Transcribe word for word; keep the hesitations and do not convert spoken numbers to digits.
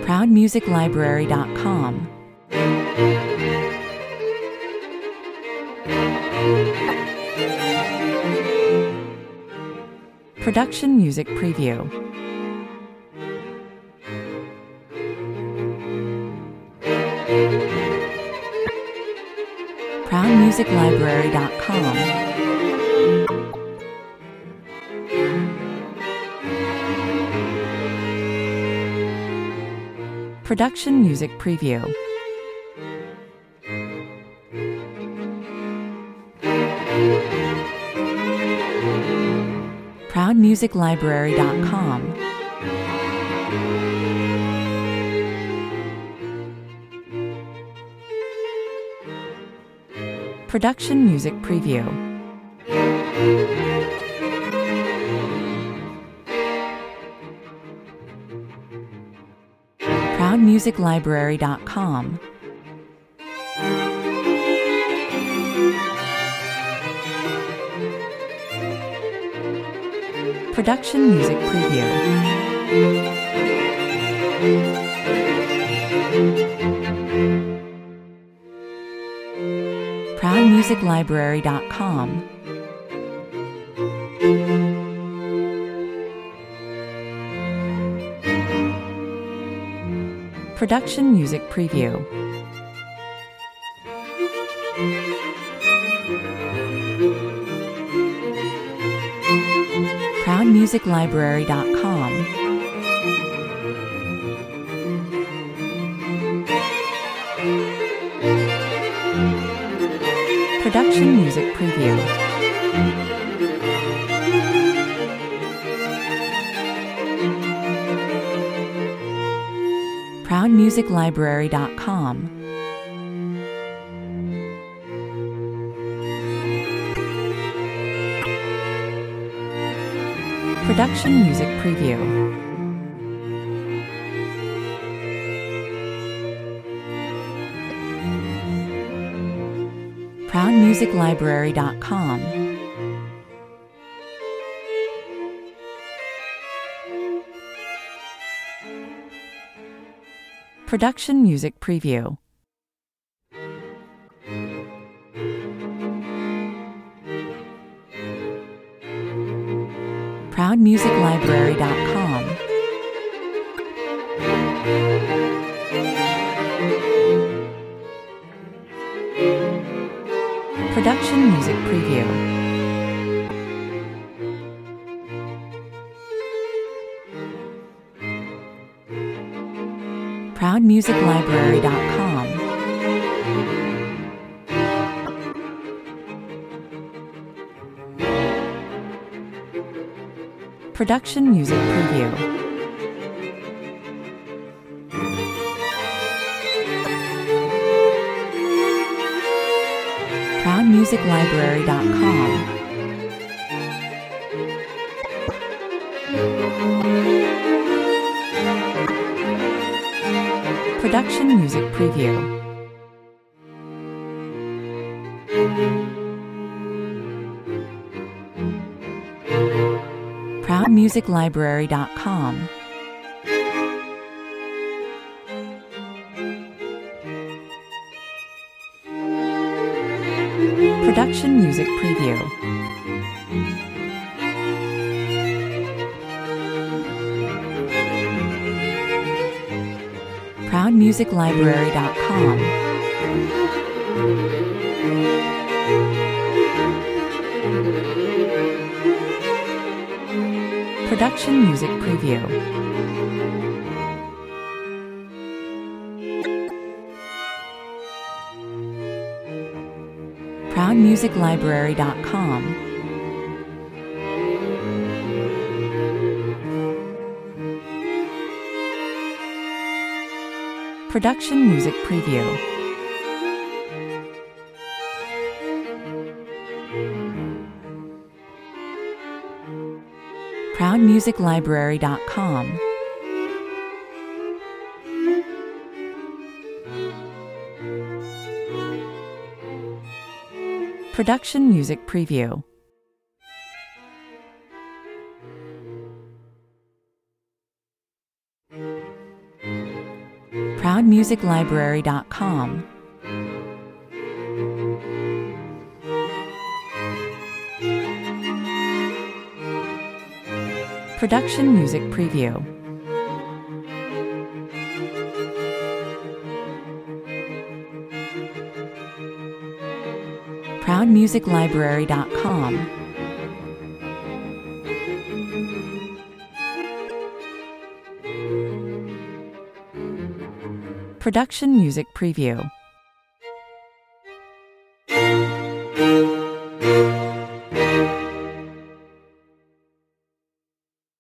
proud music library dot com. Production Music Preview. proud music library dot com. Production Music Preview. proud music library dot com. Production Music Preview. proud music library dot com. Production Music Preview. proud music library dot com. Production Music Preview. proud music library dot com. Production Music Preview. proud music library dot com. Production Music Preview. proud music library dot com. Production Music Preview. proud music library dot com. Production Music Preview. proud music library dot com. Production Music Preview. proud music library dot com. Production Music Preview. proud music library dot com. Production Music Preview. proud music library dot com. Production Music Preview. proud music library dot com. Production Music Preview. proud music library dot com. Production Music Preview. proud music library dot com. Production Music Preview. proud music library dot com. Production Music Preview.